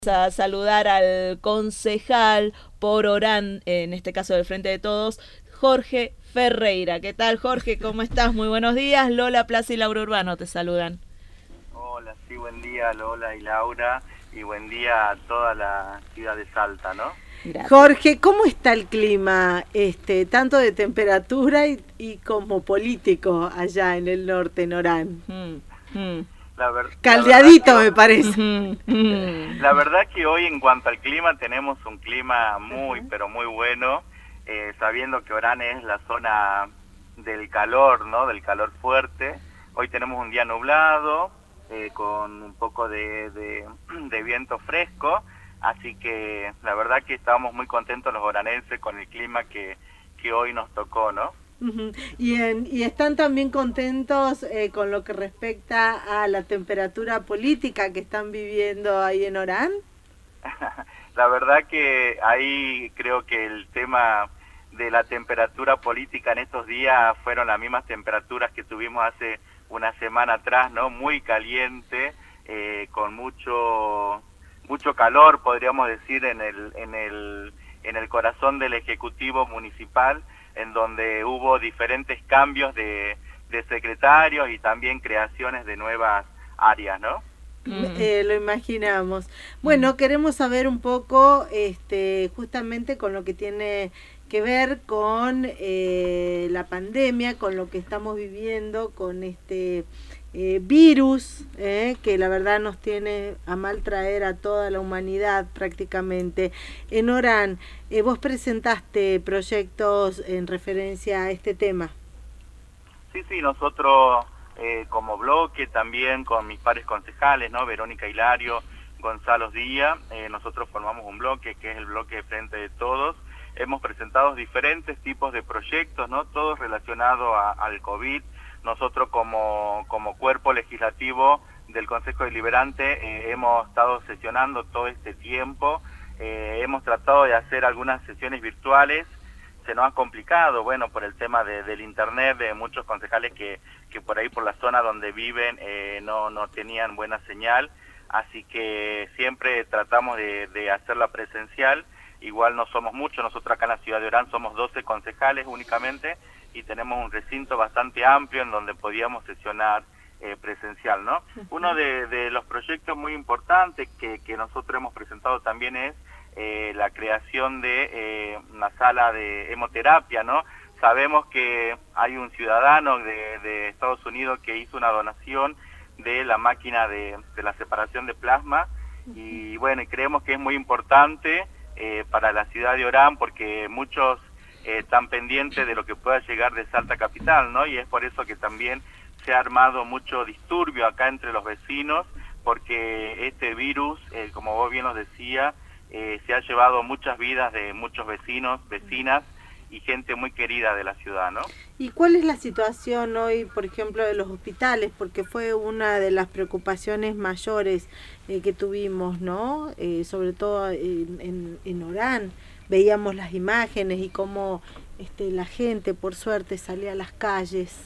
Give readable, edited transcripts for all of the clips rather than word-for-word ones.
A saludar al concejal por Orán, en este caso del Frente de Todos, Jorge Ferreira. ¿Qué tal, Jorge? ¿Cómo estás? Muy buenos días. Lola Plaza y Laura Urbano te saludan. Hola, sí, buen día Lola y Laura, y buen día a toda la ciudad de Salta, ¿no? Gracias. Jorge, ¿cómo está el clima, tanto de temperatura y como político allá en el norte, en Orán? Caldeadito, me parece. La verdad que hoy, en cuanto al clima, tenemos un clima muy, pero muy bueno, sabiendo que Orán es la zona del calor, ¿no? Del calor fuerte. Hoy tenemos un día nublado, con un poco de viento fresco, así que la verdad que estamos muy contentos los oranenses con el clima que hoy nos tocó, ¿no? Y están también contentos con lo que respecta a la temperatura política que están viviendo ahí en Orán. La verdad que ahí creo que el tema de la temperatura política en estos días fueron las mismas temperaturas que tuvimos hace una semana atrás, ¿no? Muy caliente, con mucho calor, podríamos decir, en el corazón del Ejecutivo Municipal, en donde hubo diferentes cambios de secretarios y también creaciones de nuevas áreas, ¿no? Lo imaginamos. Bueno, queremos saber un poco, justamente con lo que tiene que ver con la pandemia, con lo que estamos viviendo, con este virus, que la verdad nos tiene a mal traer a toda la humanidad prácticamente. En Orán, vos presentaste proyectos en referencia a este tema. Sí, nosotros como bloque, también con mis pares concejales, ¿no? Verónica Hilario, Gonzalo Díaz, nosotros formamos un bloque que es el bloque de Frente de Todos. Hemos presentado diferentes tipos de proyectos, ¿no? Todos relacionados al COVID. Nosotros como cuerpo legislativo del Consejo Deliberante hemos estado sesionando todo este tiempo, hemos tratado de hacer algunas sesiones virtuales, se nos ha complicado, bueno, por el tema del internet, de muchos concejales que por ahí por la zona donde viven no tenían buena señal, así que siempre tratamos de hacerla presencial. Igual no somos muchos, nosotros acá en la ciudad de Orán somos 12 concejales únicamente, y tenemos un recinto bastante amplio en donde podíamos sesionar presencial, ¿no? Uno de los proyectos muy importantes que nosotros hemos presentado también es la creación de una sala de hemoterapia, ¿no? Sabemos que hay un ciudadano de Estados Unidos que hizo una donación de la máquina de la separación de plasma, y bueno, y creemos que es muy importante para la ciudad de Orán, porque muchos están pendientes de lo que pueda llegar de Salta Capital, ¿no? Y es por eso que también se ha armado mucho disturbio acá entre los vecinos, porque este virus, como vos bien nos decía, se ha llevado muchas vidas de muchos vecinos, vecinas y gente muy querida de la ciudad, ¿no? ¿Y cuál es la situación hoy, por ejemplo, de los hospitales? Porque fue una de las preocupaciones mayores que tuvimos, ¿no? Sobre todo en Orán. Veíamos las imágenes y cómo la gente, por suerte, salía a las calles.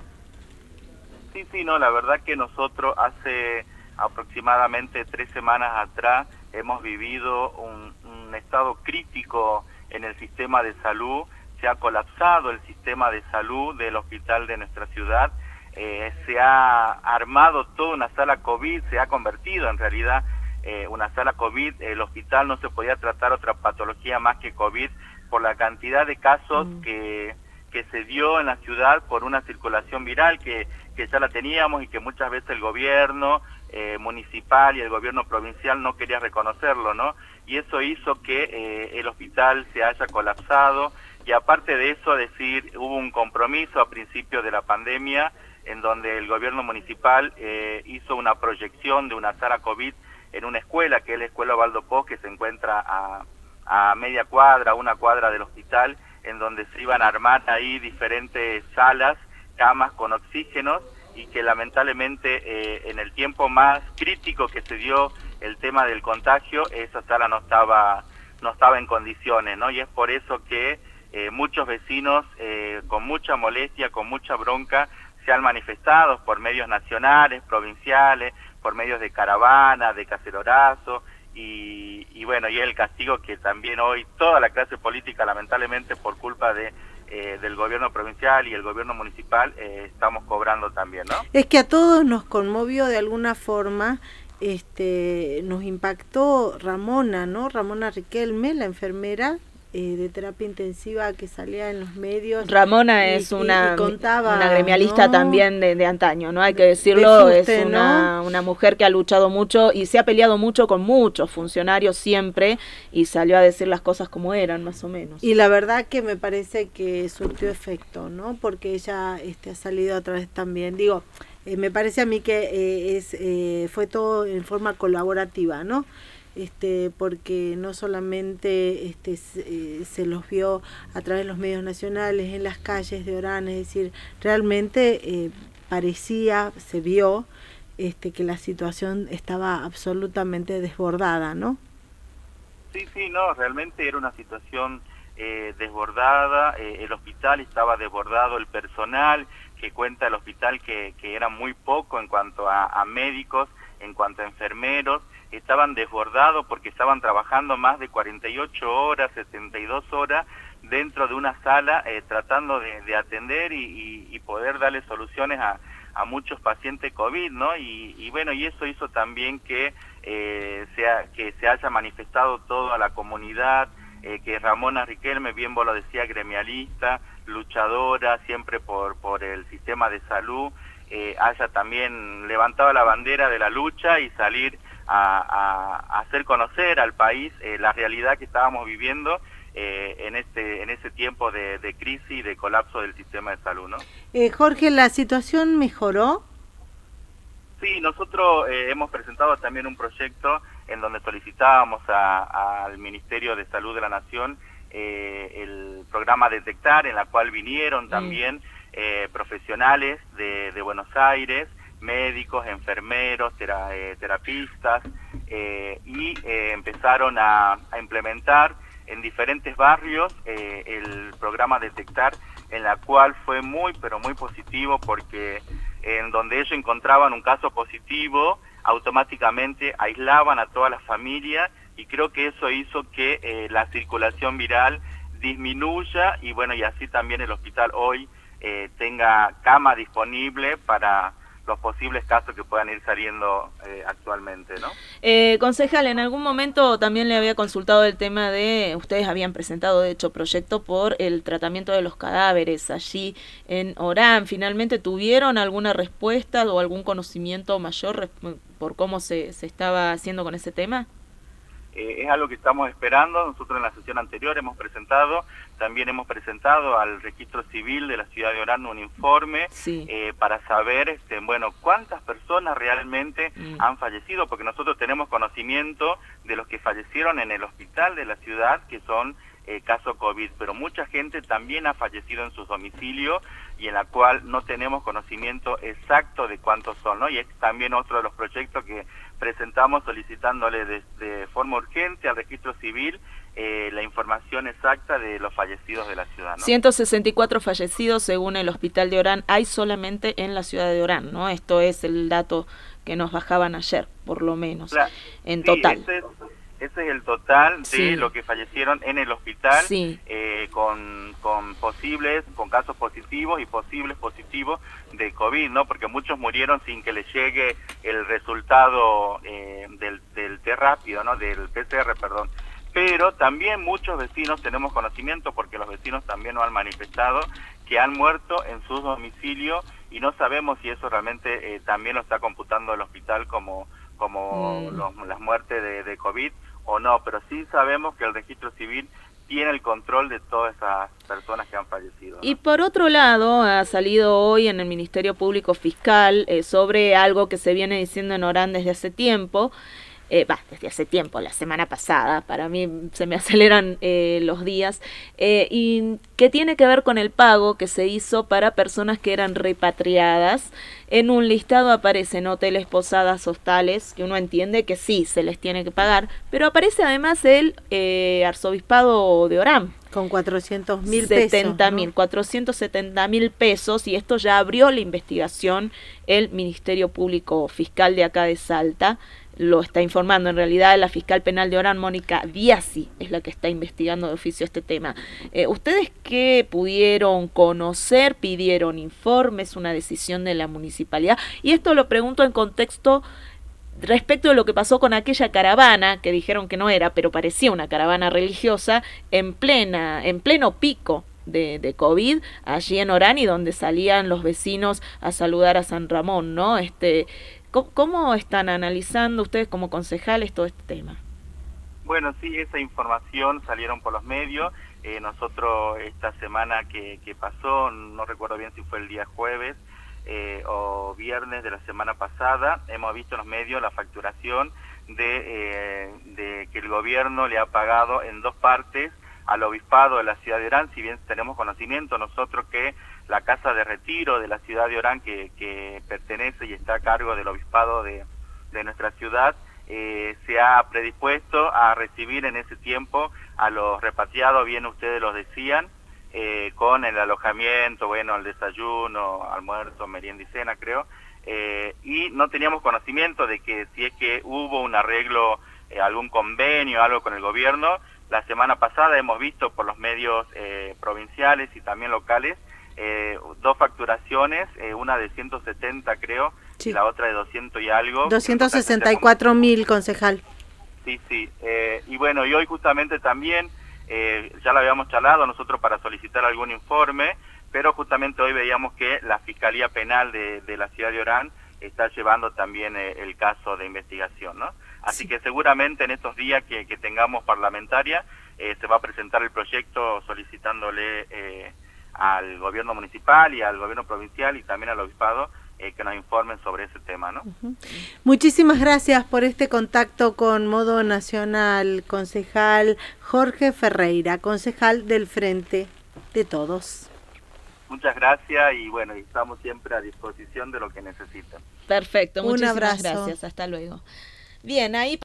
Sí, no, la verdad que nosotros hace aproximadamente 3 semanas atrás hemos vivido un estado crítico en el sistema de salud. Se ha colapsado el sistema de salud del hospital de nuestra ciudad, se ha armado toda una sala COVID, se ha convertido en realidad una sala COVID. El hospital no se podía tratar otra patología más que COVID por la cantidad de casos que se dio en la ciudad por una circulación viral que ya la teníamos, y que muchas veces el gobierno municipal y el gobierno provincial no quería reconocerlo, ¿no? Y eso hizo que el hospital se haya colapsado. Y aparte de eso, hubo un compromiso a principios de la pandemia en donde el gobierno municipal hizo una proyección de una sala COVID en una escuela, que es la Escuela Osvaldo Poz, que se encuentra a media cuadra, una cuadra del hospital, en donde se iban a armar ahí diferentes salas, camas con oxígenos, y que lamentablemente en el tiempo más crítico que se dio el tema del contagio, esa sala no estaba en condiciones, ¿no? Y es por eso que muchos vecinos con mucha molestia, con mucha bronca, se han manifestado por medios nacionales, provinciales, por medios de caravana, de cacerolazo, y bueno, y es el castigo que también hoy toda la clase política, lamentablemente por culpa del gobierno provincial y el gobierno municipal, estamos cobrando también, ¿no? Es que a todos nos conmovió de alguna forma, nos impactó Ramona, ¿no? Ramona Riquelme, la enfermera de terapia intensiva que salía en los medios. Ramona es y contaba, una gremialista, ¿no? También de antaño, ¿no? Hay que decirlo, de fuste, es una mujer que ha luchado mucho y se ha peleado mucho con muchos funcionarios siempre, y salió a decir las cosas como eran, más o menos. Y la verdad que me parece que surtió efecto, ¿no? Porque ella ha salido a través también, digo, me parece a mí que fue todo en forma colaborativa, ¿no? Porque no solamente se los vio a través de los medios nacionales, en las calles de Orán, es decir, realmente se vio que la situación estaba absolutamente desbordada, ¿no? Sí, no, realmente era una situación desbordada, el hospital estaba desbordado, el personal que cuenta el hospital que era muy poco en cuanto a médicos, en cuanto a enfermeros, estaban desbordados porque estaban trabajando más de 48 horas, 72 horas dentro de una sala tratando de atender y poder darle soluciones a muchos pacientes COVID, ¿no? Y bueno, y eso hizo también que se haya manifestado toda la comunidad, que Ramona Riquelme, bien vos lo decías, gremialista, luchadora, siempre por el sistema de salud, haya también levantado la bandera de la lucha y salir a hacer conocer al país la realidad que estábamos viviendo en ese tiempo de crisis y de colapso del sistema de salud, ¿no? Jorge, ¿la situación mejoró? Sí, nosotros hemos presentado también un proyecto en donde solicitábamos al Ministerio de Salud de la Nación el programa Detectar, en la cual vinieron también profesionales de Buenos Aires, médicos, enfermeros, terapistas, y empezaron a implementar en diferentes barrios el programa Detectar, en la cual fue muy, pero muy positivo, porque en donde ellos encontraban un caso positivo, automáticamente aislaban a toda la familia, y creo que eso hizo que la circulación viral disminuya, y bueno, y así también el hospital hoy tenga cama disponible para los posibles casos que puedan ir saliendo actualmente, ¿no? Concejal, en algún momento también le había consultado el tema de, ustedes habían presentado de hecho proyecto por el tratamiento de los cadáveres allí en Orán. ¿Finalmente tuvieron alguna respuesta o algún conocimiento mayor por cómo se estaba haciendo con ese tema? Es algo que estamos esperando. Nosotros en la sesión anterior también hemos presentado al Registro Civil de la ciudad de Orán un informe, sí, para saber, bueno, cuántas personas realmente han fallecido, porque nosotros tenemos conocimiento de los que fallecieron en el hospital de la ciudad, que son caso COVID, pero mucha gente también ha fallecido en sus domicilios y en la cual no tenemos conocimiento exacto de cuántos son, ¿no? Y es también otro de los proyectos que presentamos solicitándole de forma urgente al Registro Civil la información exacta de los fallecidos de la ciudad, ¿no? 164 fallecidos según el hospital de Orán hay solamente en la ciudad de Orán, ¿no? Esto es el dato que nos bajaban ayer, por lo menos, claro, en total. Ese es el total de lo que fallecieron en el hospital, con casos positivos y posibles positivos de COVID, ¿no? Porque muchos murieron sin que les llegue el resultado del test rápido, ¿no? Del PCR, perdón. Pero también muchos vecinos tenemos conocimiento, porque los vecinos también nos han manifestado que han muerto en sus domicilios, y no sabemos si eso realmente también lo está computando el hospital como las muertes de COVID o no, pero sí sabemos que el Registro Civil tiene el control de todas esas personas que han fallecido, ¿no? Y por otro lado, ha salido hoy en el Ministerio Público Fiscal sobre algo que se viene diciendo en Orán desde hace tiempo, desde hace tiempo, la semana pasada, para mí se me aceleran los días, y que tiene que ver con el pago que se hizo para personas que eran repatriadas. En un listado aparecen hoteles, posadas, hostales, que uno entiende que sí, se les tiene que pagar, pero aparece además el arzobispado de Orán. Con 400.000 pesos, 470.000 pesos, y esto ya abrió la investigación el Ministerio Público Fiscal de acá de Salta. lo está informando. En realidad la fiscal penal de Orán, Mónica Biasi, es la que está investigando de oficio este tema. ¿Ustedes qué pudieron conocer? ¿Pidieron informes? ¿Una decisión de la municipalidad? Y esto lo pregunto en contexto respecto de lo que pasó con aquella caravana, que dijeron que no era, pero parecía una caravana religiosa, en pleno pico de COVID, allí en Orán, y donde salían los vecinos a saludar a San Ramón, ¿no? ¿Cómo están analizando ustedes como concejales todo este tema? Bueno, sí, esa información salieron por los medios. Nosotros esta semana que pasó, no recuerdo bien si fue el día jueves, o viernes de la semana pasada, hemos visto en los medios la facturación de que el gobierno le ha pagado en 2 partes al obispado de la ciudad de Orán. Si bien tenemos conocimiento nosotros que la casa de retiro de la ciudad de Orán, que pertenece y está a cargo del obispado de nuestra ciudad, se ha predispuesto a recibir en ese tiempo a los repatriados, bien ustedes los decían, con el alojamiento, bueno, el desayuno, almuerzo, merienda y cena, creo, y no teníamos conocimiento de que si es que hubo un arreglo, algún convenio, algo con el gobierno. La semana pasada hemos visto por los medios provinciales y también locales 2 facturaciones, una de 170 creo, sí, y la otra de 200 y algo. 264.000, concejal. Sí, sí, y bueno, y hoy justamente también, ya lo habíamos charlado nosotros para solicitar algún informe, pero justamente hoy veíamos que la Fiscalía Penal de la ciudad de Orán está llevando también el caso de investigación, ¿no? Así sí, que seguramente en estos días que tengamos parlamentaria, se va a presentar el proyecto solicitándole al gobierno municipal y al gobierno provincial y también al obispado que nos informen sobre ese tema, ¿no? Muchísimas gracias por este contacto con Modo Nacional, concejal Jorge Ferreira, concejal del Frente de Todos. Muchas gracias y bueno, estamos siempre a disposición de lo que necesiten. Perfecto, muchísimas abrazo. Gracias, hasta luego. Bien, ahí